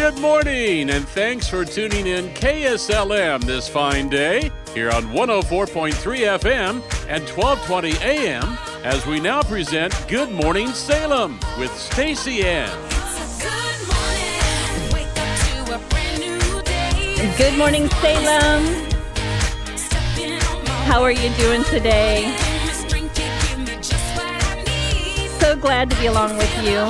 Good morning, and thanks for tuning in KSLM this fine day here on 104.3 FM and 1220 AM as we now present Good Morning Salem with Stacey Ann. Good morning, Salem. How are you doing today? So glad to be along with you.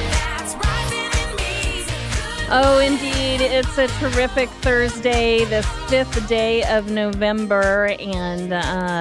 Oh, indeed. It's a terrific Thursday, the 5th day of November, and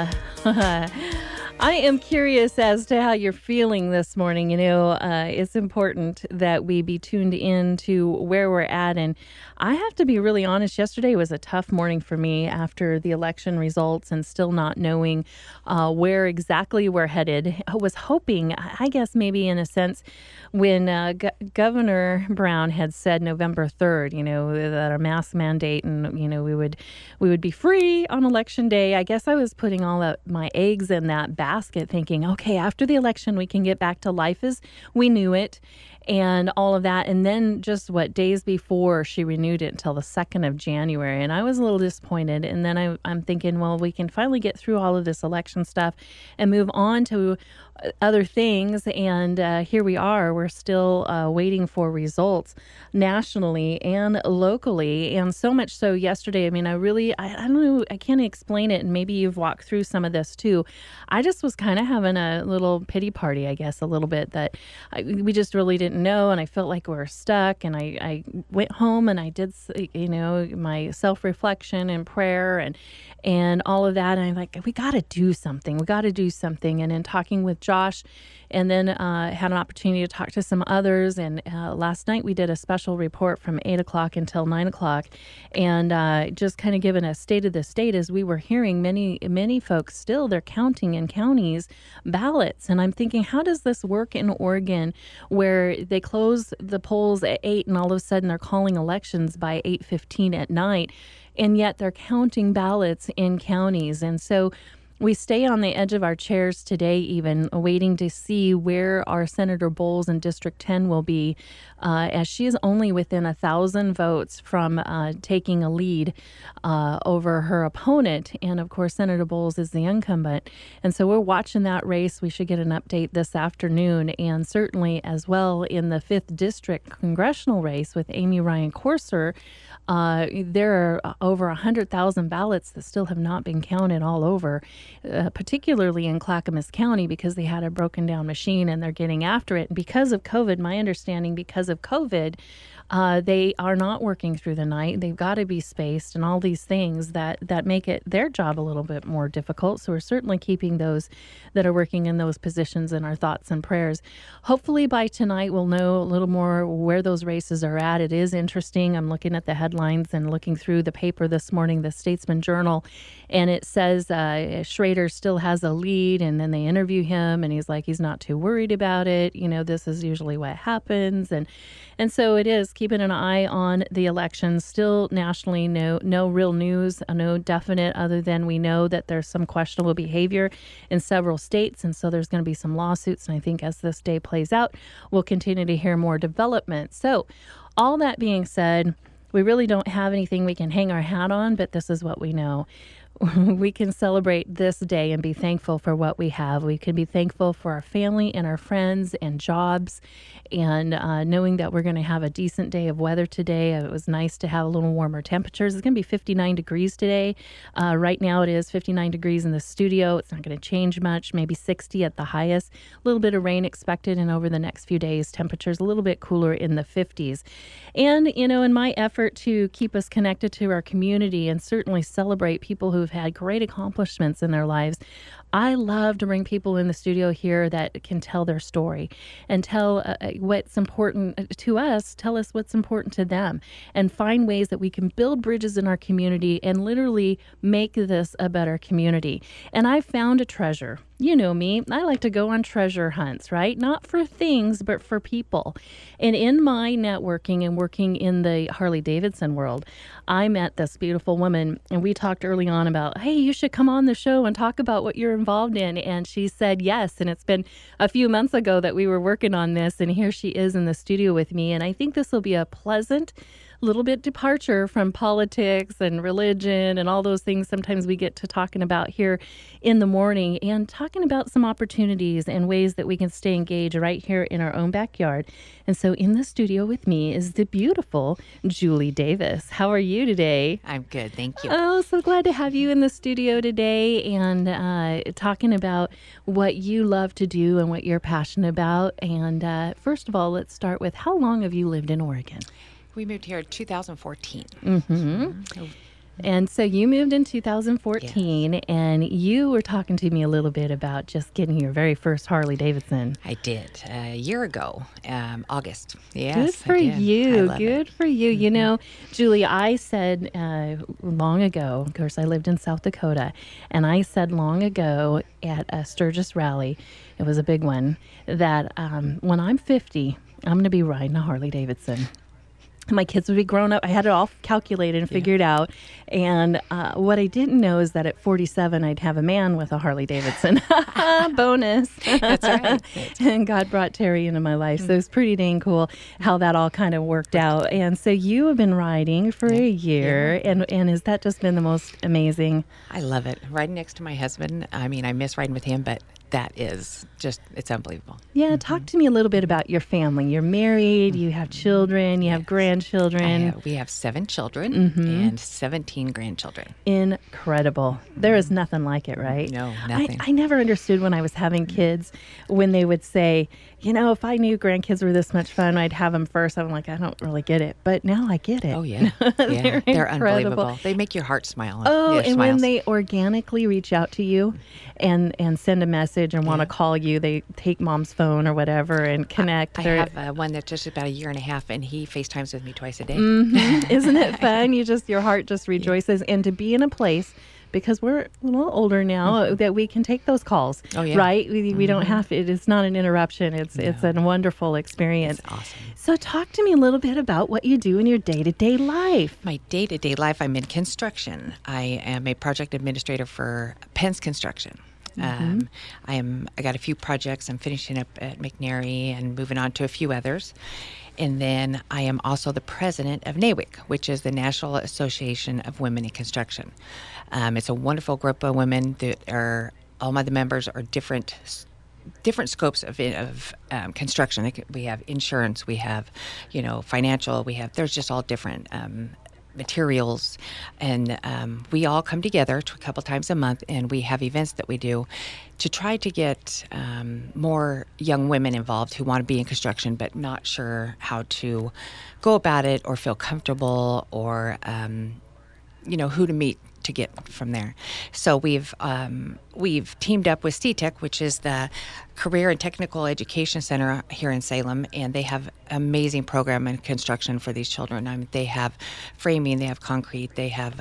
I am curious as to how you're feeling this morning. You know, it's important that we be tuned in to where we're at. And I have to be really honest, yesterday was a tough morning for me after the election results and still not knowing where exactly we're headed. I was hoping, I guess maybe in a sense, when Governor Brown had said November 3rd, you know, that a mask mandate and, you know, we would be free on election day. I guess I was putting all of my eggs in that basket thinking, okay, after the election, we can get back to life as we knew it and all of that. And then just days before she renewed it until the 2nd of January. And I was a little disappointed. And then I'm thinking, well, we can finally get through all of this election stuff and move on to other things. And here we are. We're still waiting for results nationally and locally. And so much so yesterday, I mean, I don't know, I can't explain it. And maybe you've walked through some of this too. I just was kind of having a little pity party, I guess, a little bit that we just really didn't know. And I felt like we were stuck. And I went home and I did, you know, my self-reflection and prayer and all of that. And I'm like, we got to do something. We got to do something. And in talking with Josh, and then had an opportunity to talk to some others. And last night we did a special report from 8 o'clock until 9 o'clock. And just kind of given a state of the state as we were hearing many folks still, they're counting in counties ballots. And I'm thinking, how does this work in Oregon where they close the polls at 8 and all of a sudden they're calling elections by 8:15 at night? And yet they're counting ballots in counties. And so we stay on the edge of our chairs today, even waiting to see where our Senator Bowles in District 10 will be, as she is only within 1,000 votes from taking a lead over her opponent. And of course, Senator Bowles is the incumbent. And so we're watching that race. We should get an update this afternoon. And certainly as well in the 5th District congressional race with Amy Ryan Corser, there are over 100,000 ballots that still have not been counted all over. Particularly in Clackamas County because they had a broken down machine and they're getting after it. And because of COVID, my understanding, because of COVID, they are not working through the night. They've got to be spaced and all these things that make it their job a little bit more difficult. So we're certainly keeping those that are working in those positions in our thoughts and prayers. Hopefully by tonight we'll know a little more where those races are at. It is interesting. I'm looking at the headlines and looking through the paper this morning, the Statesman Journal, and it says Schrader still has a lead, and then they interview him and he's like, he's not too worried about it. You know, this is usually what happens. And so it is keeping an eye on the elections. Still nationally, no real news, no definite other than we know that there's some questionable behavior in several states. And so there's going to be some lawsuits. And I think as this day plays out, we'll continue to hear more development. So all that being said, we really don't have anything we can hang our hat on, but this is what we know. We can celebrate this day and be thankful for what we have. We can be thankful for our family and our friends and jobs and knowing that we're going to have a decent day of weather today. It was nice to have a little warmer temperatures. It's going to be 59 degrees today. Right now it is 59 degrees in the studio. It's not going to change much, maybe 60 at the highest. A little bit of rain expected, and over the next few days, temperatures a little bit cooler in the 50s. And, you know, in my effort to keep us connected to our community and certainly celebrate people who've had great accomplishments in their lives, I love to bring people in the studio here that can tell their story and tell what's important to us, tell us what's important to them, and find ways that we can build bridges in our community and literally make this a better community. And I found a treasure. You know me, I like to go on treasure hunts, right? Not for things, but for people. And in my networking and working in the Harley-Davidson world, I met this beautiful woman, and we talked early on about, hey, you should come on the show and talk about what you're involved in. And she said yes. And it's been a few months ago that we were working on this, and here she is in the studio with me. And I think this will be a pleasant little bit departure from politics and religion and all those things sometimes we get to talking about here in the morning, and talking about some opportunities and ways that we can stay engaged right here in our own backyard. And so in the studio with me is the beautiful Julie Davis. How are you today? I'm good, thank you. Oh, so glad to have you in the studio today, and talking about what you love to do and what you're passionate about. And first of all, let's start with, how long have you lived in Oregon? We moved here in 2014. Mm-hmm. And so you moved in 2014, Yes. and you were talking to me a little bit about just getting your very first Harley Davidson. I did a year ago, August. Yes, Good for I did. I you. love Good it. for you. You know, Julie, I said long ago, of course, I lived in South Dakota, and I said long ago at a Sturgis rally, it was a big one, that when I'm 50, I'm going to be riding a Harley Davidson. My kids would be grown up. I had it all calculated and figured out. And what I didn't know is that at 47, I'd have a man with a Harley Davidson. Bonus. That's right. And God brought Terry into my life. So it's pretty dang cool how that all kind of worked out. And so you have been riding for a year. And has that just been the most amazing? I love it. Riding next to my husband. I mean, I miss riding with him, but that is just, it's unbelievable. Yeah, talk to me a little bit about your family. You're married, you have children, you have grandchildren. We have 7 children and 17 grandchildren. Incredible. There is nothing like it, right? No, nothing. I never understood when I was having kids when they would say, you know, if I knew grandkids were this much fun, I'd have them first. I'm like, I don't really get it. But now I get it. Oh, yeah. They're They're incredible. unbelievable. They make your heart smile. Oh, It and when smiles. they organically reach out to you and send a message and want to call you, they take mom's phone or whatever and connect. I have one that's just about a year and a half, and he FaceTimes with me twice a day. Isn't it fun? Your heart just rejoices. And to be in a place, because we're a little older now, that we can take those calls. Oh, yeah. Right? We don't have to, it's not an interruption. It's a wonderful experience. It's awesome. So talk to me a little bit about what you do in your day-to-day life. My day-to-day life, I'm in construction. I am a project administrator for Penn's Construction. I got a few projects. I'm finishing up at McNary and moving on to a few others. And then I am also the president of NAWIC, which is the National Association of Women in Construction. It's a wonderful group of women that are, all of the members are different scopes of construction. We have insurance, we have, financial, there's just all different materials, and we all come together a couple times a month, and we have events that we do to try to get more young women involved who want to be in construction but not sure how to go about it or feel comfortable or who to meet to get from there. So we've teamed up with CTEC, which is the Career and Technical Education Center here in Salem, and they have amazing program in construction for these children. They have framing, they have concrete, they have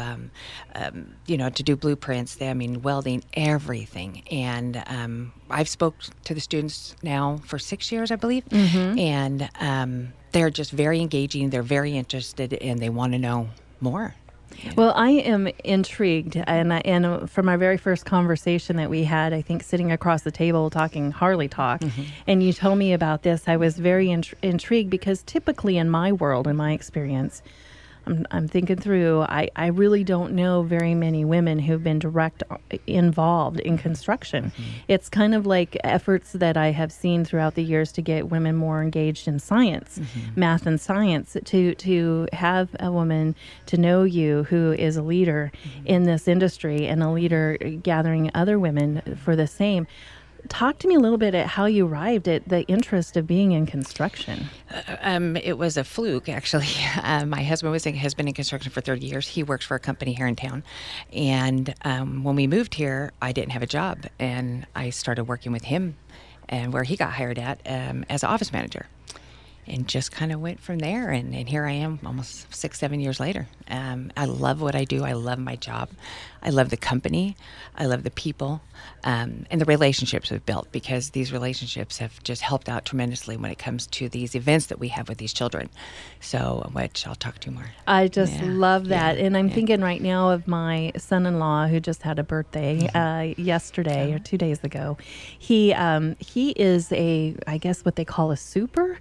to do blueprints, welding, everything. And I've spoke to the students now for 6 years, I believe, and they're just very engaging. They're very interested, and they want to know more. Well, I am intrigued, and from our very first conversation that we had, I think sitting across the table talking Harley talk, and you told me about this, I was very intrigued because typically in my world, in my experience, I'm thinking through, I really don't know very many women who've been direct involved in construction. It's kind of like efforts that I have seen throughout the years to get women more engaged in science, math and science, to have a woman to know you who is a leader in this industry and a leader gathering other women for the same. Talk to me a little bit at how you arrived at the interest of being in construction. It was a fluke, actually. My husband has been in construction for 30 years. He works for a company here in town. And when we moved here, I didn't have a job. And I started working with him and where he got hired at as an office manager. And just kind of went from there. And here I am almost 6-7 years later. I love what I do. I love my job. I love the company. I love the people and the relationships we've built, because these relationships have just helped out tremendously when it comes to these events that we have with these children. So, which I'll talk to more. I just love that. And I'm thinking right now of my son-in-law who just had a birthday yesterday or 2 days ago. He is I guess what they call a super.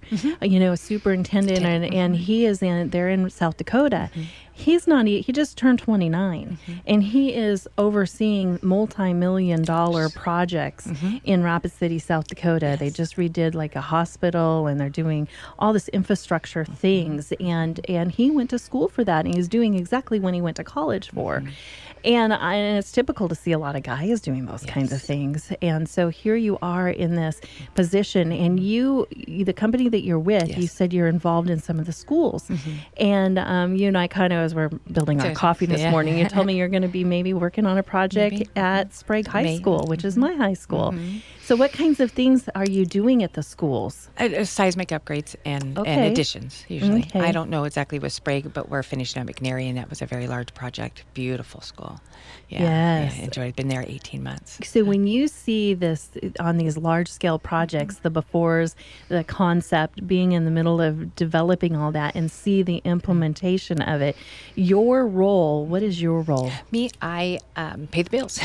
a superintendent, and he is they're in South Dakota. He just turned 29, and he is overseeing multi-million-dollar projects in Rapid City, South Dakota. They just redid like a hospital, and they're doing all this infrastructure things, and he went to school for that, and he's doing exactly what he went to college for. And it's typical to see a lot of guys doing those kinds of things. And so here you are in this position, and the company that you're with, you said you're involved in some of the schools. And you and I kind of, as we're building our coffee this morning, you told me you're going to be maybe working on a project at Sprague High School, which is my high school. So what kinds of things are you doing at the schools? Seismic upgrades and additions, usually. I don't know exactly with Sprague, but we're finishing up McNary, and that was a very large project. Beautiful school. I enjoyed it. Been there 18 months. So when you see this on these large-scale projects, the befores, the concept, being in the middle of developing all that, and see the implementation of it, your role, what is your role? Me, I pay the bills.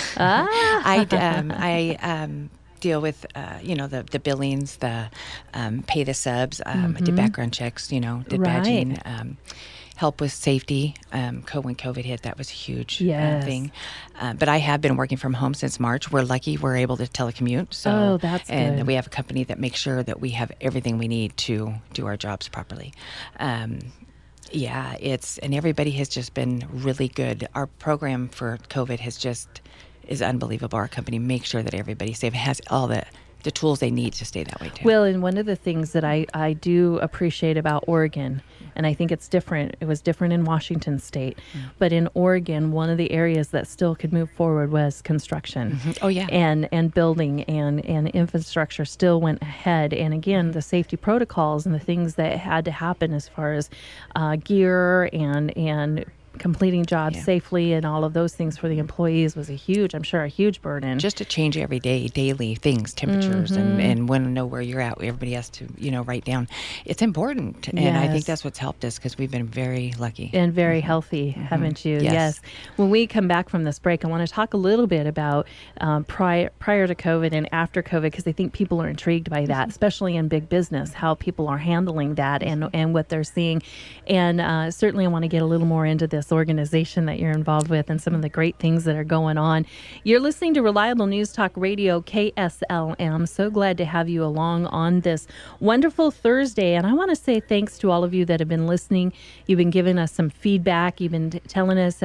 I deal with, the billings, the pay the subs, I did background checks, did badging, help with safety. When COVID hit, that was a huge thing. But I have been working from home since March. We're lucky we're able to telecommute. So, that's and good. we have a company that makes sure that we have everything we need to do our jobs properly. And everybody has just been really good. Our program for COVID is unbelievable. Our company makes sure that everybody's safe, has all the tools they need to stay that way too. Well, and one of the things that I do appreciate about Oregon, and I think it's different, it was different in Washington State, but in Oregon, one of the areas that still could move forward was construction. Oh, yeah. And building and infrastructure still went ahead. And again, the safety protocols and the things that had to happen as far as gear and completing jobs safely and all of those things for the employees was a huge burden. Just to change every day, daily things, temperatures, and want to know where you're at. Everybody has to, write down. It's important. And I think that's what's helped us because we've been very lucky. And very healthy, haven't you? Yes. When we come back from this break, I want to talk a little bit about prior to COVID and after COVID, because I think people are intrigued by that, especially in big business, how people are handling that and what they're seeing. And certainly I want to get a little more into this organization that you're involved with and some of the great things that are going on. You're listening to Reliable News Talk Radio, KSLM. So glad to have you along on this wonderful Thursday. And I want to say thanks to all of you that have been listening. You've been giving us some feedback. You've been telling us,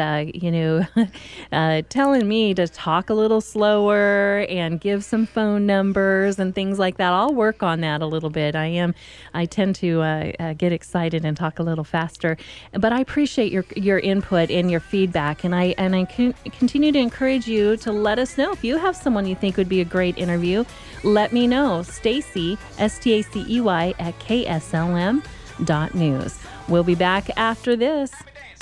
telling me to talk a little slower and give some phone numbers and things like that. I'll work on that a little bit. I tend to get excited and talk a little faster. But I appreciate your input and your feedback, and I continue to encourage you to let us know if you have someone you think would be a great interview. Let me know. Stacey, Stacey at KSLM.news. We'll be back after this.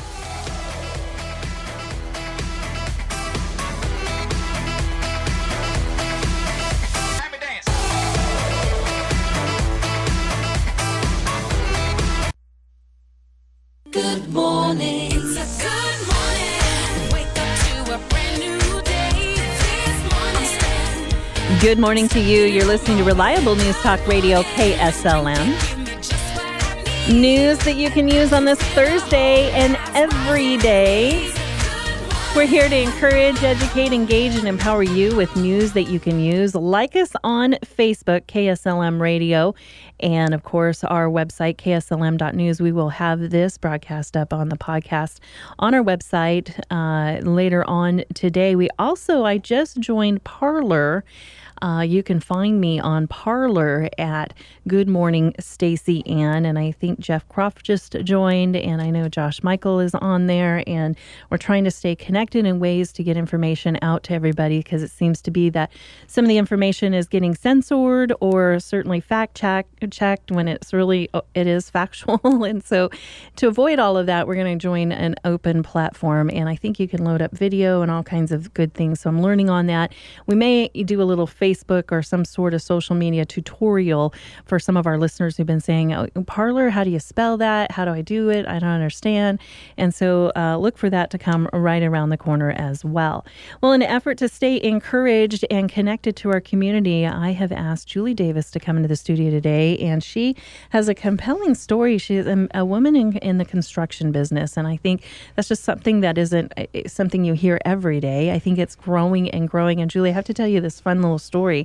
Good morning. It's a good morning. Wake up to a brand new day. This morning. Good morning to you. You're listening to Reliable News Talk Radio, KSLM. News that you can use on this Thursday and every day. We're here to encourage, educate, engage, and empower you with news that you can use. Like us on Facebook, KSLM Radio, and of course our website, KSLM.news. We will have this broadcast up on the podcast on our website later on today. I just joined Parler. You can find me on Parler at Good Morning Stacey Ann, and I think Jeff Croft just joined, and I know Josh Michael is on there, and we're trying to stay connected in ways to get information out to everybody, because it seems to be that some of the information is getting censored or certainly fact-checked when it is factual. And so to avoid all of that, we're going to join an open platform, and I think you can load up video and all kinds of good things. So I'm learning on that. We may do a little Facebook Facebook or some sort of social media tutorial for some of our listeners who've been saying, oh, Parlor, how do you spell that? How do I do it? I don't understand. And so look for that to come right around the corner as well. Well, in an effort to stay encouraged and connected to our community, I have asked Julie Davis to come into the studio today, and she has a compelling story. She is a woman in the construction business, and I think that's just something that isn't something you hear every day. I think it's growing and growing. And Julie, I have to tell you this fun little story.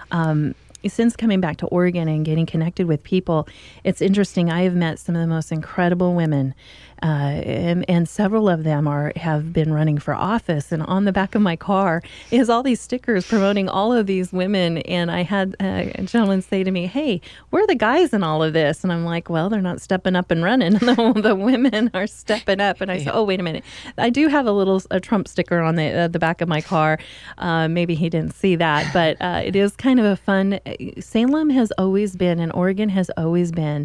Since coming back to Oregon and getting connected with people, it's interesting. I have met some of the most incredible women, and several of them have been running for office. And on the back of my car is all these stickers promoting all of these women. And I had a gentleman say to me, "Hey, where are the guys in all of this?" And I'm like, "Well, they're not stepping up and running. The women are stepping up." And I said, "Oh, wait a minute. I do have a Trump sticker on the back of my car." Maybe he didn't see that, but it is kind of a fun. Salem has always been, and Oregon has always been,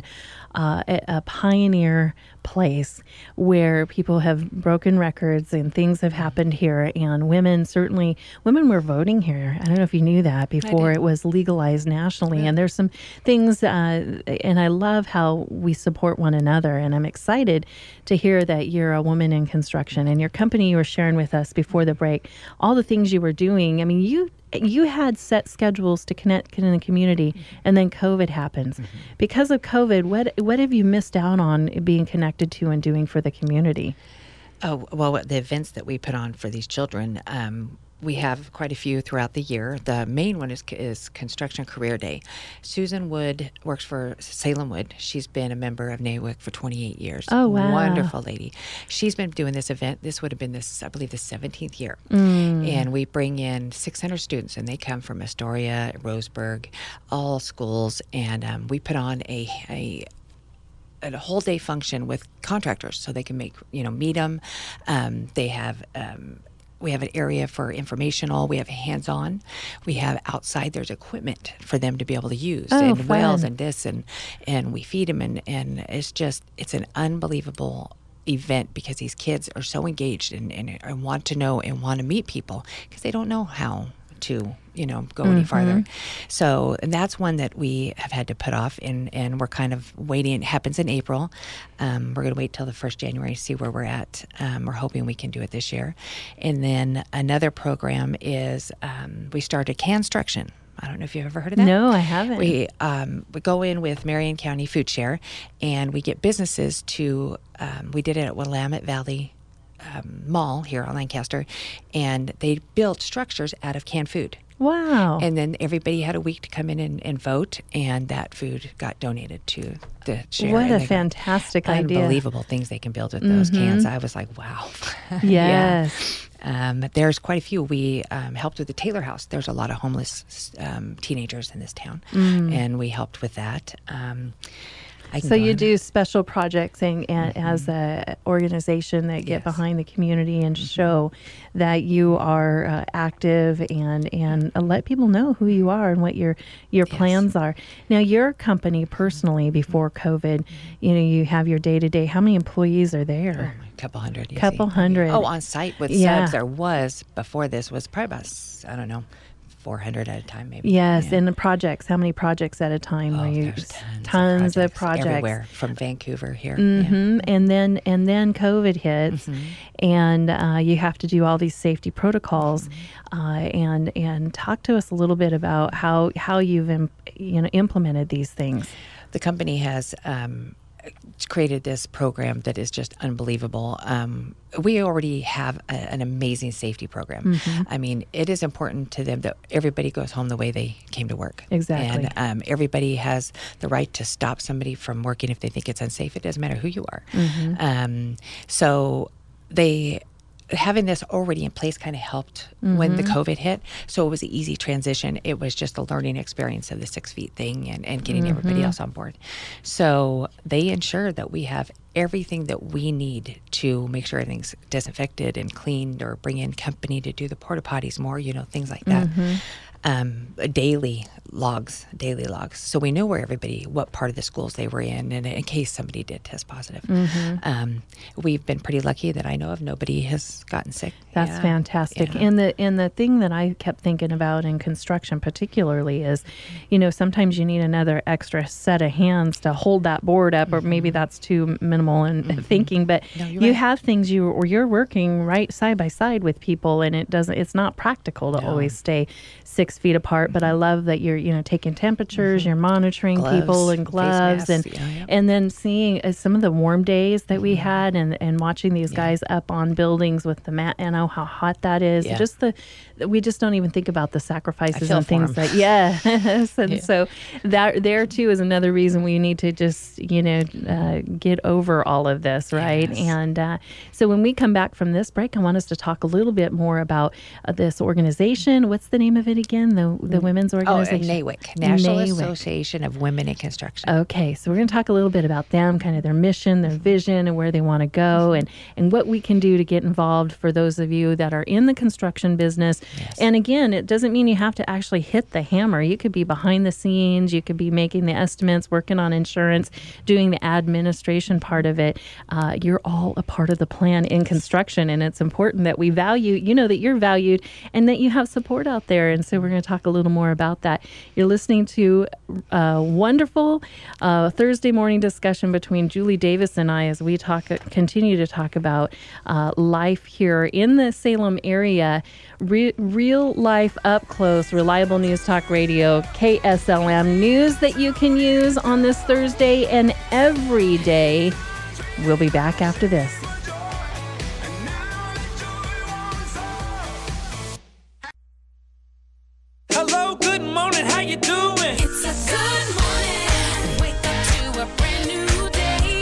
a pioneer place where people have broken records and things have happened here. And women were voting here. I don't know if you knew that before it was legalized nationally. Yeah. And there's some things, and I love how we support one another. And I'm excited to hear that you're a woman in construction, and your company you were sharing with us before the break, all the things you were doing. I mean, you had set schedules to connect in the community, and then COVID happens. Because of COVID, what have you missed out on being connected to and doing for the community? Oh, well, the events that we put on for these children, we have quite a few throughout the year. The main one is Construction Career Day. Susan Wood works for Salem Wood. She's been a member of NAWIC for 28 years. Oh, wow. Wonderful lady. She's been doing this event. This would have been I believe, the 17th year. And we bring in 600 students, and they come from Astoria, Roseburg, all schools. And we put on a whole day function with contractors so they can meet them. They have... we have an area for informational. We have hands-on. We have outside. There's equipment for them to be able to use, and fun. wells and this, and we feed them, and it's an unbelievable event because these kids are so engaged and want to know and want to meet people because they don't know how to go any farther. So, and that's one that we have had to put off, and we're kind of waiting. It happens in April. We're going to wait till the 1st January to see where we're at. We're hoping we can do it this year. And then another program is we started Construction. I don't know if you've ever heard of that. No, I haven't. We go in with Marion County Food Share, and we get businesses to, we did it at Willamette Valley Mall here on Lancaster, and they built structures out of canned food. Wow. And then everybody had a week to come in and vote, and that food got donated to the share. What a fantastic idea. Unbelievable things they can build with those cans. I was like, wow. Yes. There's quite a few. We helped with the Taylor House. There's a lot of homeless teenagers in this town, and we helped with that. So you do special projects and as an organization that get behind the community and show that you are active and let people know who you are and what your plans are. Now, your company personally, before COVID, you have your day-to-day. How many employees are there? A couple hundred. Couple hundred. Oh, on site with subs, there was, before this, was probably about, 400 at a time, maybe. Yes, and the projects. How many projects at a time? There's tons of projects everywhere from Vancouver here. And then COVID hits, and you have to do all these safety protocols. And talk to us a little bit about how you've implemented these things. The company has created this program that is just unbelievable. We already have an amazing safety program. I mean, it is important to them that everybody goes home the way they came to work. Exactly. And everybody has the right to stop somebody from working if they think it's unsafe. It doesn't matter who you are. So having this already in place kind of helped when the COVID hit. So it was an easy transition. It was just a learning experience of the 6 feet thing and getting everybody else on board. So they ensure that we have everything that we need to make sure everything's disinfected and cleaned, or bring in company to do the porta potties more, things like that. Daily logs, daily logs. So we knew where everybody, what part of the schools they were in case somebody did test positive. We've been pretty lucky that I know of nobody has gotten sick. That's Yeah. fantastic. Yeah. And the thing that I kept thinking about in construction particularly is, sometimes you need another extra set of hands to hold that board up, or maybe that's too minimal in thinking, but No, you're you right. have things you're working right side by side with people, and it's not practical to always stay 6 feet apart. But I love that you're taking temperatures, you're monitoring people, Gloves, and face gloves, masks, and yeah. and then seeing some of the warm days that we had, and watching these guys up on buildings with the mat, how hot that is. Yeah. We just don't even think about the sacrifices feel and for things 'em. that, yes. And Yeah. so that there too is another reason we need to just, get over all of this, right? Yes. And so when we come back from this break, I want us to talk a little bit more about this organization. What's the name of it again? The women's organization? NAWIC, National NAWIC. Association of Women in Construction. Okay, so we're going to talk a little bit about them, kind of their mission, their vision, and where they want to go, and what we can do to get involved for those of you that are in the construction business. Yes. And again, it doesn't mean you have to actually hit the hammer. You could be behind the scenes. You could be making the estimates, working on insurance, doing the administration part of it. You're all a part of the plan in construction, and it's important that we value, that you're valued and that you have support out there. And so we're going to talk a little more about that. You're listening to a wonderful Thursday morning discussion between Julie Davis and I as we continue to talk about life here in the Salem area. Real life, up close, reliable news talk radio, KSLM news that you can use on this Thursday and every day. We'll be back after this. Hello, good morning, how you doing? It's a good morning. Wake up to a brand new day.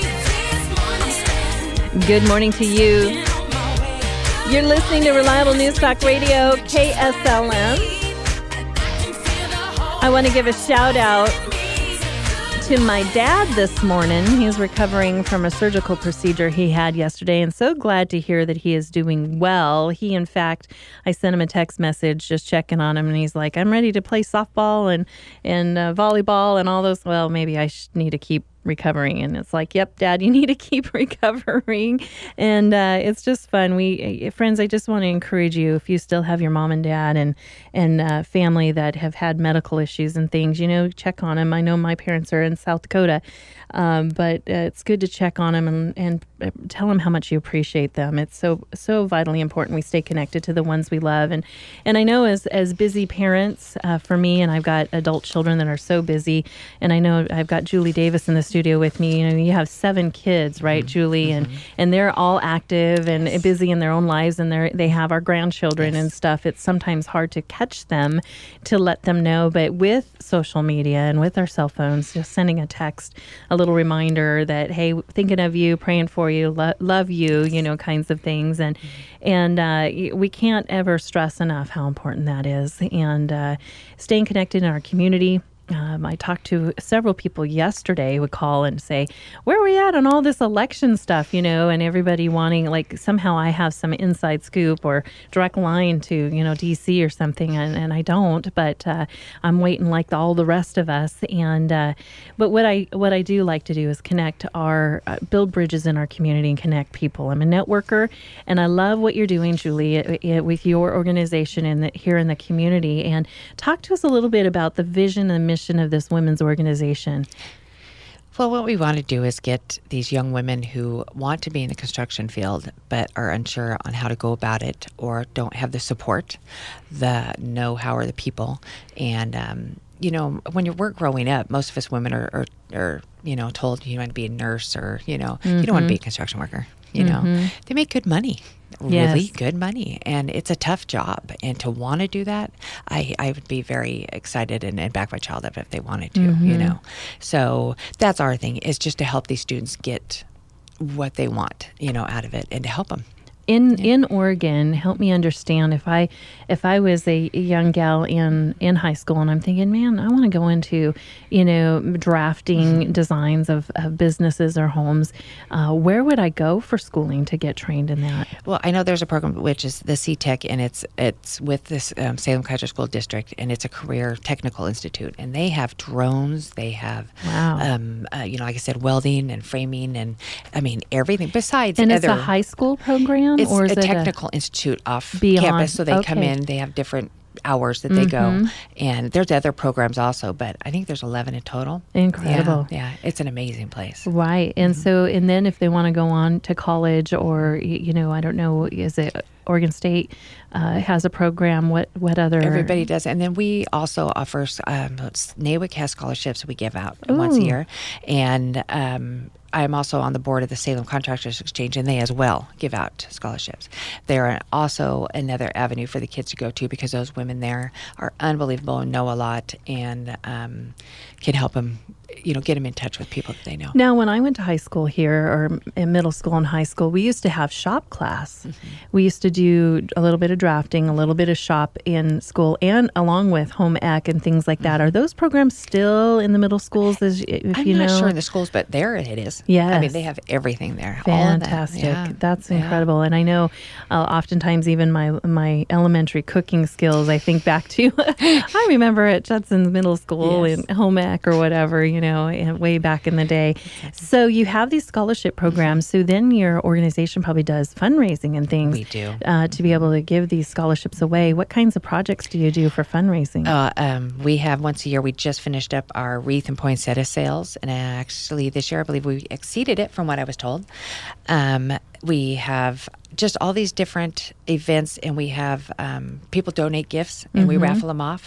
This morning, Good morning to you. I'm on my way. You're listening to Reliable News Talk Radio, KSLM. And I can feel the whole I want to give a shout out breeze. to my dad this morning. He's recovering from a surgical procedure he had yesterday, and so glad to hear that he is doing well. He, in fact, I sent him a text message just checking on him, and he's like, I'm ready to play softball and volleyball and all those. Well, maybe I need to keep recovering. And it's like, yep, Dad, you need to keep recovering. And it's just fun. Friends, I just want to encourage you, if you still have your mom and dad and family that have had medical issues and things, check on them. I know my parents are in South Dakota, but it's good to check on them and tell them how much you appreciate them. It's so vitally important we stay connected to the ones we love. And I know as busy parents, for me, and I've got adult children that are so busy, and I know I've got Julie Davis in the studio with me. You have 7 kids, right, Julie? And they're all active and busy in their own lives, and they have our grandchildren and stuff. It's sometimes hard to catch them, to let them know. But with social media and with our cell phones, just sending a text, a little reminder that, hey, thinking of you, praying for you, love you, kinds of things. And we can't ever stress enough how important that is. And staying connected in our community. I talked to several people yesterday would call and say, where are we at on all this election stuff, and everybody wanting, like, somehow I have some inside scoop or direct line to, DC or something, and I don't, but I'm waiting like all the rest of us. And but what I do like to do is connect build bridges in our community and connect people. I'm a networker, and I love what you're doing, Julie, with your organization here in the community. And talk to us a little bit about the vision and mission of this women's organization. Well, what we want to do is get these young women who want to be in the construction field but are unsure on how to go about it or don't have the support, the know-how, or the people. And, when we're growing up, most of us women are told you want to be a nurse or, you don't want to be a construction worker. They make good money. Really Yes. good money, and it's a tough job. And to want to do that, I would be very excited and back my child up if they wanted to, So that's our thing, is just to help these students get what they want, out of it, and to help them. In Oregon, help me understand if I was a young gal in high school and I'm thinking, man, I want to go into, drafting designs of businesses or homes. Where would I go for schooling to get trained in that? Well, I know there's a program which is the CTEC, and it's with this Salem-Keizer School District, and it's a career technical institute, and they have drones, they have, Wow. like I said, welding and framing, and I mean everything besides. And other, it's a high school program, It's or is a it technical institute off Beyond- campus, so they come okay. in. They have different hours that they go, and there's other programs also, but I think there's 11 in total. Incredible. Yeah, it's an amazing place. Right. And so, and then if they want to go on to college or, I don't know, is it Oregon State has a program? What other? Everybody does. And then we also offer, NAWIC has scholarships we give out once a Ooh. year. And I'm also on the board of the Salem Contractors Exchange, and they as well give out scholarships. They're also another avenue for the kids to go to, because those women there are unbelievable and know a lot, and can help them, get them in touch with people that they know. Now, when I went to high school here, or in middle school and high school, we used to have shop class. We used to do a little bit of drafting, a little bit of shop in school, and along with home ec and things like that. Are those programs still in the middle schools? I'm not sure in the schools, but there it is. I Yes. mean, they have everything there. All of that. Fantastic. Yeah. That's Yeah. incredible. And I know oftentimes even my elementary cooking skills, I think back to, I remember at Judson's Middle School Yes. in home ec or whatever, and way back in the day. So you have these scholarship programs. So then your organization probably does fundraising and things. We do. To be able to give these scholarships away. What kinds of projects do you do for fundraising? We have once a year. We just finished up our wreath and poinsettia sales, and actually this year I believe we exceeded it from what I was told. We have just all these different events, and we have people donate gifts, and we raffle them off.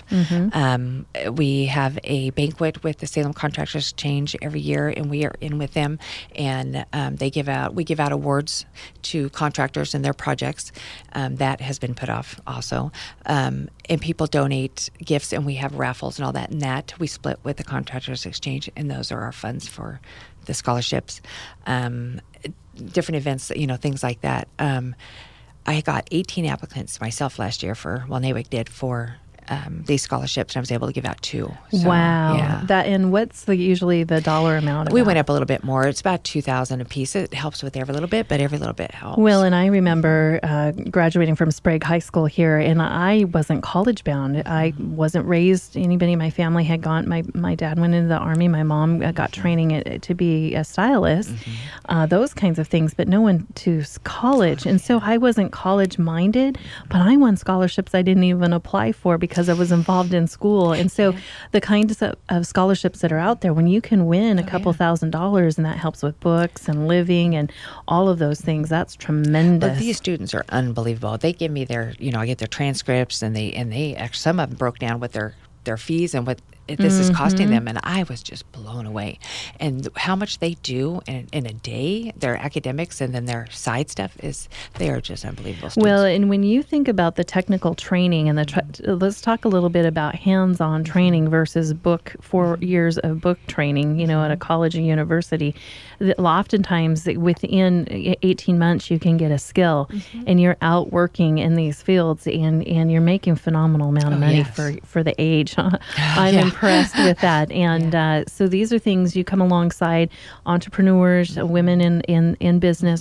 We have a banquet with the Salem Contractors Exchange every year, and we are in with them, and we give out awards to contractors and their projects. That has been put off also, and people donate gifts, and we have raffles and all that, and that we split with the Contractors Exchange, and those are our funds for the scholarships. Different events, things like that. I got 18 applicants myself last year NAWIC did for these scholarships, and I was able to give out 2. So, wow. Yeah. And what's usually the dollar amount of We that? went up a little bit more. It's about $2,000 a piece. It helps with every little bit, but every little bit helps. Well, and I remember graduating from Sprague High School here, and I wasn't college bound. I wasn't raised. Anybody in my family had gone. My dad went into the Army. My mom got training to be a stylist, those kinds of things, but no one to college. And so I wasn't college minded, but I won scholarships I didn't even apply for because I was involved in school. And so the kinds of scholarships that are out there, when you can win a couple $1,000s, and that helps with books and living and all of those things, that's tremendous. But these students are unbelievable. They give me their, I get their transcripts, and they actually, some of them broke down what their fees and what this is costing them, and I was just blown away. And how much they do in a day, their academics and then their side stuff they are just unbelievable students. Well, and when you think about the technical training and let's talk a little bit about hands-on training versus 4 years of book training, at a college or university. Oftentimes within 18 months you can get a skill, and you're out working in these fields, and you're making phenomenal amount of money for the age. I'm impressed with that. And so these are things you come alongside entrepreneurs, women in business,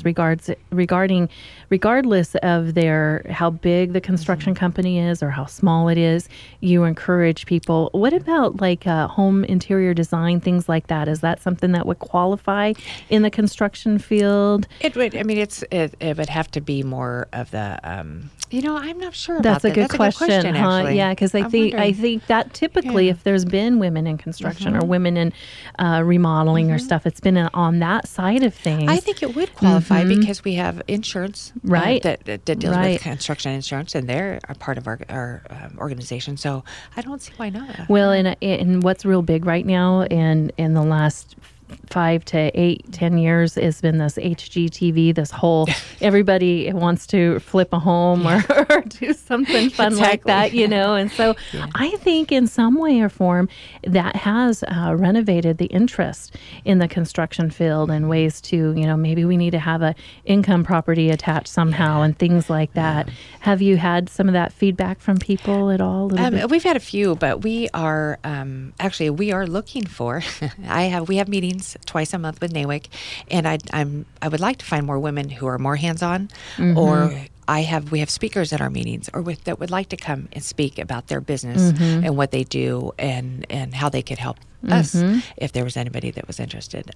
regardless of how big the construction company is or how small it is. You encourage people. What about like home interior design, things like that? Is that something that would qualify in the construction field? It would. I mean, it would have to be more of the. I'm not sure. That's about a good that. question, huh? Actually. Yeah, because I think that typically, if there's been women in construction or women in remodeling or stuff, it's been on that side of things. I think it would qualify because we have insurance, Right. that deals Right. with construction insurance, and they're a part of our organization. So I don't see why not. Well, and what's real big right now, and in the last 5 to 8, 10 years has been this HGTV, this whole everybody wants to flip a home or do something fun like that, And so I think in some way or form that has renovated the interest in the construction field and ways to, maybe we need to have a income property attached somehow and things like that. Have you had some of that feedback from people at all? We've had a few, but we are we are looking for. We have meetings twice a month with NAWIC, and I would like to find more women who are more hands-on, or we have speakers at our meetings that would like to come and speak about their business and what they do and how they could help us if there was anybody that was interested.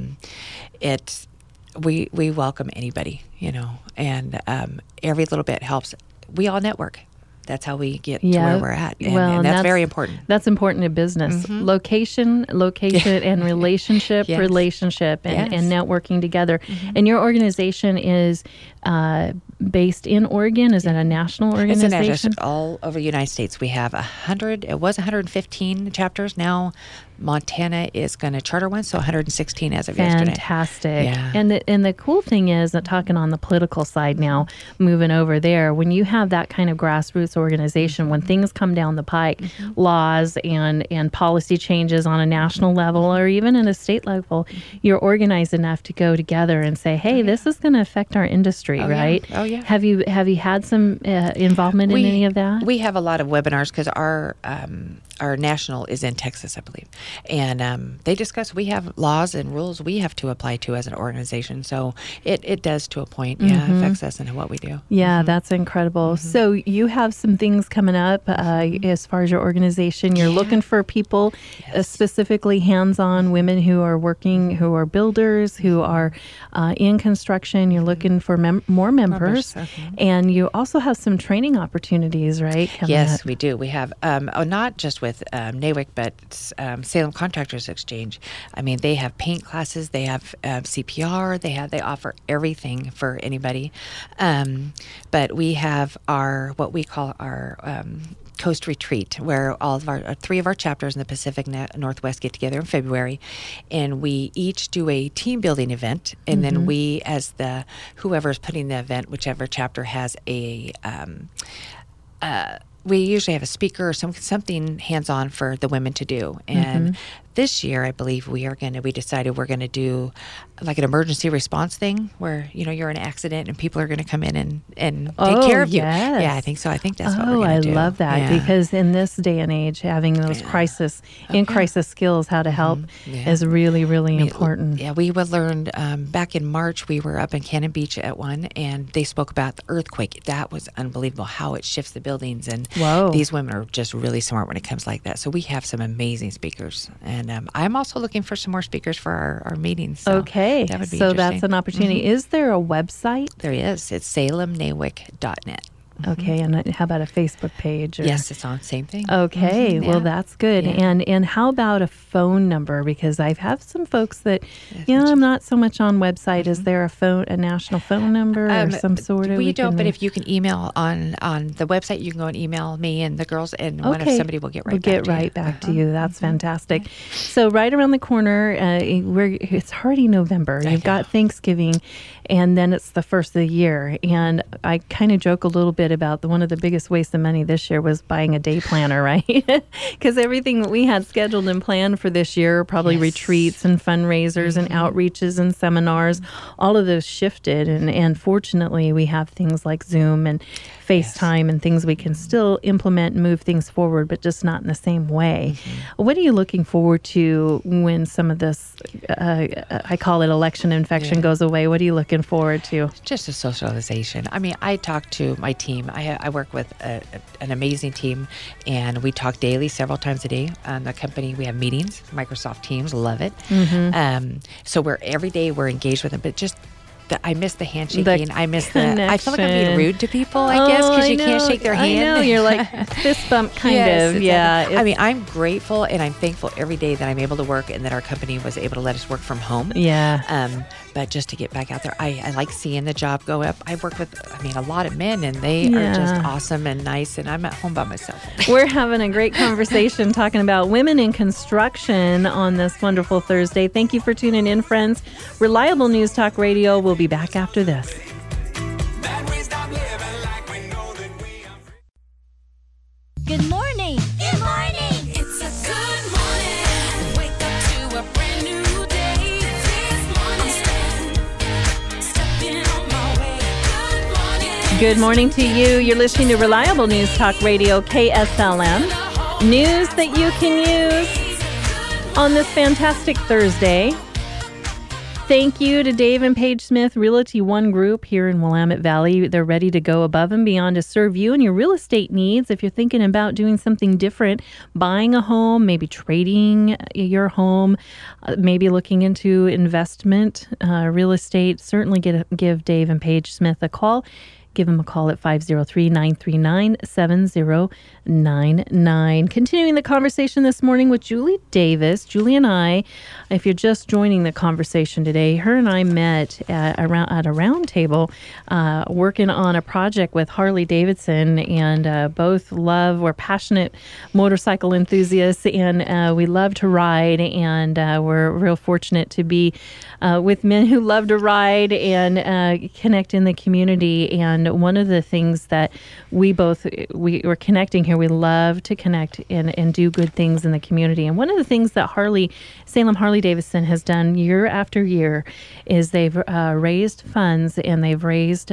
We welcome anybody, and every little bit helps. We all network. That's how we get to where we're at. And that's very important. That's important in business. Location, and relationship, and networking together. And your organization is based in Oregon. Is it a national organization? It's all over the United States. We have 115 chapters. Now Montana is going to charter one, so 116 as of yesterday. Fantastic. Yeah. And the cool thing is that talking on the political side now, moving over there, when you have that kind of grassroots organization, when things come down the pike, laws and policy changes on a national level or even in a state level, you're organized enough to go together and say, hey, this is going to affect our industry, right? Yeah. Oh, yeah. Have you had some involvement in any of that? We have a lot of webinars because our national is in Texas, I believe. And they discuss, we have laws and rules we have to apply to as an organization. So it does to a point, affects us and what we do. Yeah, that's incredible. So you have some things coming up as far as your organization. You're looking for people, specifically hands-on women who are working, who are builders, who are in construction. You're looking for more members. And you also have some training opportunities, right? Yes, we do. We have, not just with NAWIC, but Salem Contractors Exchange. I mean, they have paint classes, they have CPR, they offer everything for anybody. But we have what we call our Coast Retreat, where all of three of our chapters in the Pacific Northwest get together in February, and we each do a team building event, and then we, as whoever's putting the event, whichever chapter has we usually have a speaker or something hands-on for the women to do. And this year, I believe we decided we're going to do like an emergency response thing where, you're in an accident and people are going to come in and take care of you. Yes. Yeah, I think so. I think that's what we're going to do. I love that because in this day and age, having those crisis skills, how to help is really, really important. Yeah, we learned back in March, we were up in Cannon Beach at one, and they spoke about the earthquake. That was unbelievable, how it shifts the buildings. And these women are just really smart when it comes like that. So we have some amazing speakers. And I'm also looking for some more speakers for our meetings. So okay. That would be so interesting. That's an opportunity. Is there a website? There is. It's salemnawic.net. Okay, and how about a Facebook page? Yes, it's on. Same thing. Okay, well, that's good. Yeah. And how about a phone number? Because I have some folks that, I'm not so much on website. Is there a national phone number or some sort of? We don't, but if you can email on the website, you can go and email me and the girls, and somebody will get back to you. That's fantastic. So right around the corner, it's already November. You've got Thanksgiving, and then it's the first of the year. And I kind of joke a little bit about one of the biggest wastes of money this year was buying a day planner, right? Because everything that we had scheduled and planned for this year, probably retreats and fundraisers and outreaches and seminars, all of those shifted. And fortunately, we have things like Zoom and FaceTime and things we can still implement and move things forward, but just not in the same way. What are you looking forward to when some of this, I call it election infection, goes away? What are you looking forward to? Just a socialization. I mean, I talk to my team. I work with an amazing team, and we talk daily, several times a day. The company, we have meetings, Microsoft Teams, love it. So every day we're engaged with them, but just I miss the handshaking. I miss I feel like I'm being rude to people, I guess, because you can't shake their hand. I know, you're like fist bump kind of. Exactly. Yeah. I mean, I'm grateful and I'm thankful every day that I'm able to work and that our company was able to let us work from home. Yeah. But just to get back out there, I like seeing the job go up. I work with, a lot of men, and they are just awesome and nice, and I'm at home by myself. We're having a great conversation talking about women in construction on this wonderful Thursday. Thank you for tuning in, friends. Reliable News Talk Radio. We'll be back after this. That we stop living like we know that we are free. Good morning. Good morning. It's a good morning. Wake up to a brand new day. This morning, stepping on my way. Good morning. Good morning to you. You're listening to Reliable News Talk Radio, KSLM. News that you can use on this fantastic Thursday. Thank you to Dave and Paige Smith, Realty One Group here in Willamette Valley. They're ready to go above and beyond to serve you and your real estate needs. If you're thinking about doing something different, buying a home, maybe trading your home, maybe looking into investment, real estate, certainly give Dave and Paige Smith a call. Give them a call at 503-939-7099. Continuing the conversation this morning with Julie Davis. Julie and I, if you're just joining the conversation today, her and I met at a round table working on a project with Harley Davidson, and both we're passionate motorcycle enthusiasts, and we love to ride, and we're real fortunate to be with men who love to ride and connect in the community. And one of the things that we're connecting here, we love to connect and do good things in the community. And one of the things that Salem Harley Davidson has done year after year is they've raised funds, and they've raised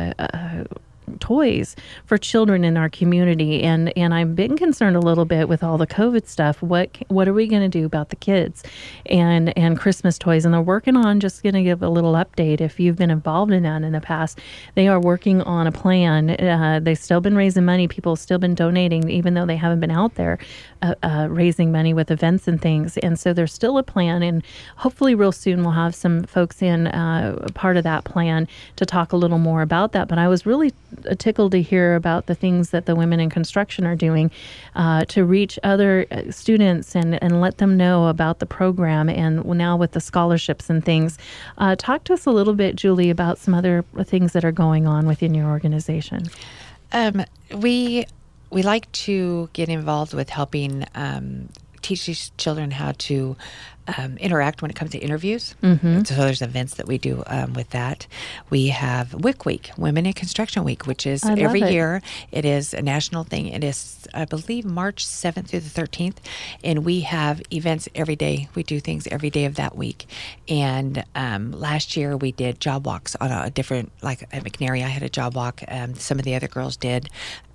toys for children in our community, and I've been concerned a little bit with all the COVID stuff. What are we going to do about the kids and Christmas toys? And they're working on, just going to give a little update if you've been involved in that in the past. They are working on a plan. They've still been raising money. People have still been donating, even though they haven't been out there raising money with events and things. And so there's still a plan, and hopefully real soon we'll have some folks in part of that plan to talk a little more about that. But I was really tickled to hear about the things that the women in construction are doing to reach other students and let them know about the program, and now with the scholarships and things. Talk to us a little bit, Julie, about some other things that are going on within your organization. We like to get involved with helping teach these children how to interact when it comes to interviews. Mm-hmm. So there's events that we do with that. We have WIC Week, Women in Construction Week, which is every year. It is a national thing. It is, I believe, March 7th through the 13th. And we have events every day. We do things every day of that week. And last year we did job walks on a different, like at McNary, I had a job walk. Some of the other girls did,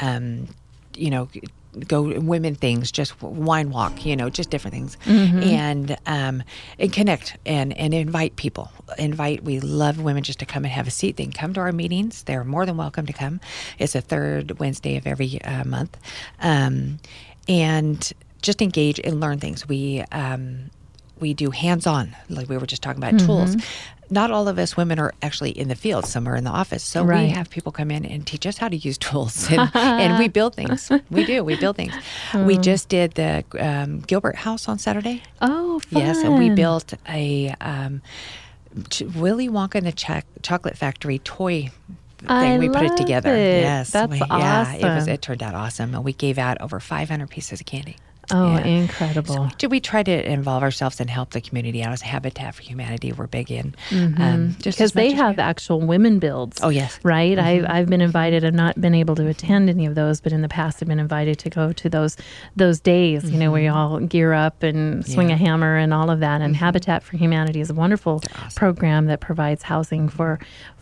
go women things, just wine walk, just different things. Mm-hmm. And connect and invite people. We love women just to come and have a seat. They can come to our meetings. They're more than welcome to come. It's the third Wednesday of every month. And just engage and learn things. We do hands-on, like we were just talking about, mm-hmm. tools. Not all of us women are actually in the field. Some are in the office. So we have people come in and teach us how to use tools. And we build things. We build things. We just did the Gilbert House on Saturday. Oh, fun. Yes, and we built a Willy Wonka and the Chocolate Factory toy thing. We put it together. Yes. That's awesome. It turned out awesome. And we gave out over 500 pieces of candy. Oh, incredible. So we try to involve ourselves and help the community out. As Habitat for Humanity, we're big in. Because they have actual women builds. Oh, yes. Right? Mm-hmm. I've been invited. I've not been able to attend any of those, but in the past I've been invited to go to those days, mm-hmm. Where you all gear up and swing a hammer and all of that. And mm-hmm. Habitat for Humanity is a wonderful program that provides housing for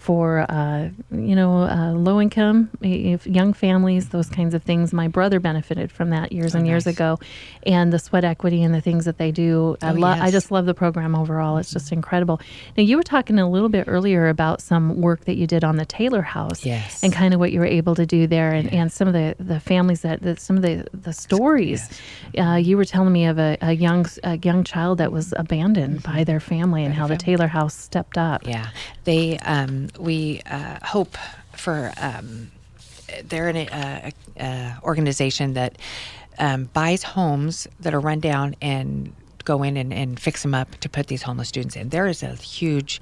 low income, young families, those kinds of things. My brother benefited from that years and years ago. And the sweat equity and the things that they do. I just love the program overall. It's just incredible. Now, you were talking a little bit earlier about some work that you did on the Taylor House. Yes. And kind of what you were able to do there, and some of the families some of the stories. Yes. You were telling me of a young child that was abandoned by their family, and how the Taylor House stepped up. Yeah. They we hope for they're an organization that buys homes that are run down and go in and fix them up to put these homeless students in. There is a huge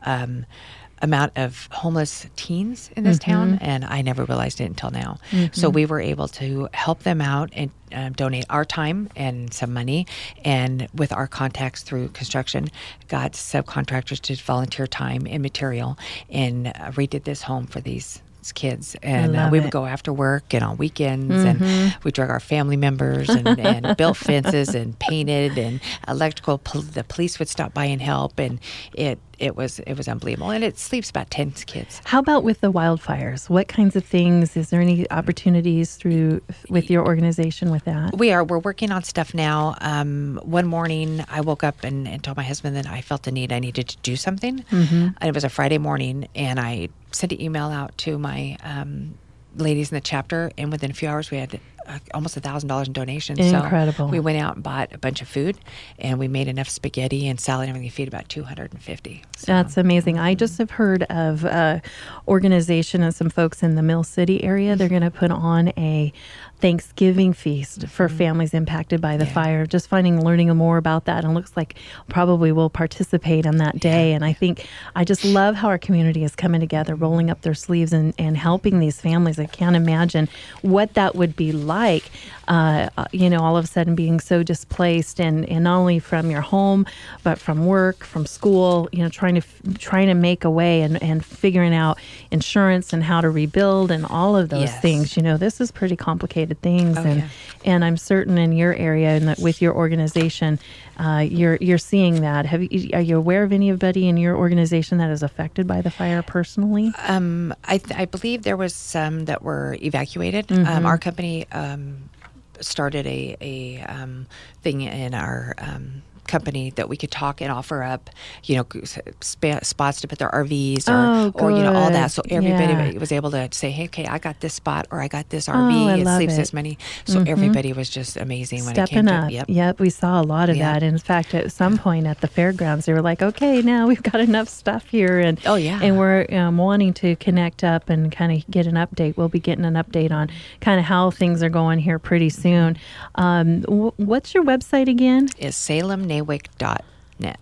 amount of homeless teens in this town, and I never realized it until now. So we were able to help them out and donate our time and some money, and with our contacts through construction, got subcontractors to volunteer time and material, and redid this home for these kids. And love we it. would go after work and on weekends, and we drug our family members and built fences and painted and electrical. The police would stop by and help, and it was unbelievable. And it sleeps about 10 kids. How about with the wildfires? What kinds of things? Is there any opportunities with your organization with that? We're working on stuff now. One morning I woke up and told my husband that I felt the need I needed to do something. And it was a Friday morning, and I sent an email out to my ladies in the chapter, and within a few hours we had almost $1,000 in donations. Incredible. So we went out and bought a bunch of food, and we made enough spaghetti and salad and everything to feed about 250. So, That's amazing. I just have heard of organization and some folks in the Mill City area. They're going to put on a Thanksgiving feast for families impacted by the fire. Just learning more about that, and it looks like probably will participate on that day. And I just love how our community is coming together, rolling up their sleeves and helping these families. I can't imagine what that would be like, all of a sudden being so displaced, and not only from your home, but from work, from school, trying to make a way and figuring out insurance and how to rebuild and all of those things. This is pretty complicated things. And I'm certain in your area and that with your organization, you're seeing that. Are you aware of anybody in your organization that is affected by the fire personally? I believe there was some that were evacuated. Our company started a thing in our company that we could talk and offer up, spots to put their RVs or all that. So everybody was able to say, hey, okay, I got this spot or I got this RV. It sleeps this many. So everybody was just amazing when it came up. to Yep, we saw a lot of that. In fact, at some point at the fairgrounds, they were like, okay, now we've got enough stuff here. And and we're wanting to connect up and kind of get an update. We'll be getting an update on kind of how things are going here pretty soon. What's your website again? Is salemnawick.net.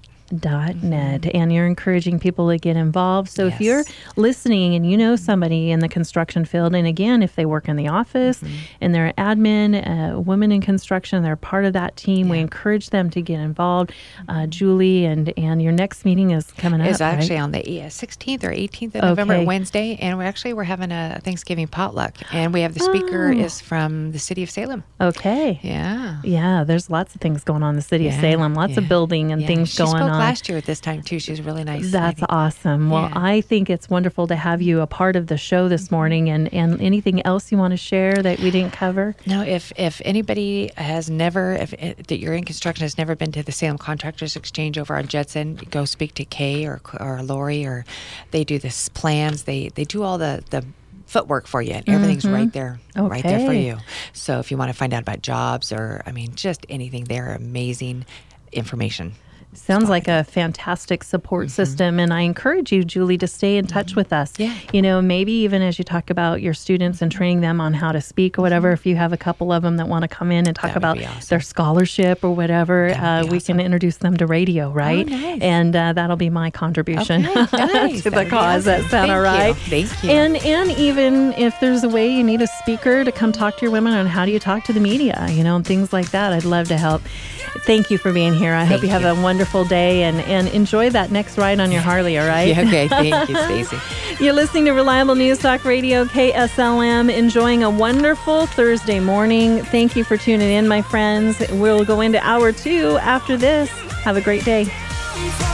And you're encouraging people to get involved. So if you're listening and you know somebody in the construction field, and again, if they work in the office and they're admin, women in construction, they're part of that team, we encourage them to get involved. Julie, and your next meeting is coming up. It's actually right? on the 16th or 18th of November, Wednesday, and we're having a Thanksgiving potluck, and we have the speaker is from the city of Salem. Okay. Yeah, there's lots of things going on in the city of Salem, lots of building and things going on. Last year at this time too. She's really nice. That's awesome. Well, I think it's wonderful to have you a part of the show this morning. And anything else you want to share that we didn't cover? No, if anybody has never, that you're in construction, has never been to the Salem Contractors Exchange over on Judson, go speak to Kay or Lori, or they do this plans. They do all the footwork for you, and everything's right there for you. So if you want to find out about jobs or just anything, they're amazing information. Sounds like a fantastic support system. And I encourage you, Julie, to stay in touch with us. Maybe even as you talk about your students and training them on how to speak or whatever, if you have a couple of them that want to come in and talk about their scholarship or whatever, we can introduce them to radio, right? Oh, nice. And that'll be my contribution to the cause. Awesome. That sound all right? Thank you. And even if there's a way you need a speaker to come talk to your women on how do you talk to the media, and things like that, I'd love to help. Thank you for being here. I hope you have a wonderful day and enjoy that next ride on your Harley, all right? Okay. Thank you, Stacey. You're listening to Reliable News Talk Radio, KSLM, enjoying a wonderful Thursday morning. Thank you for tuning in, my friends. We'll go into hour 2 after this. Have a great day.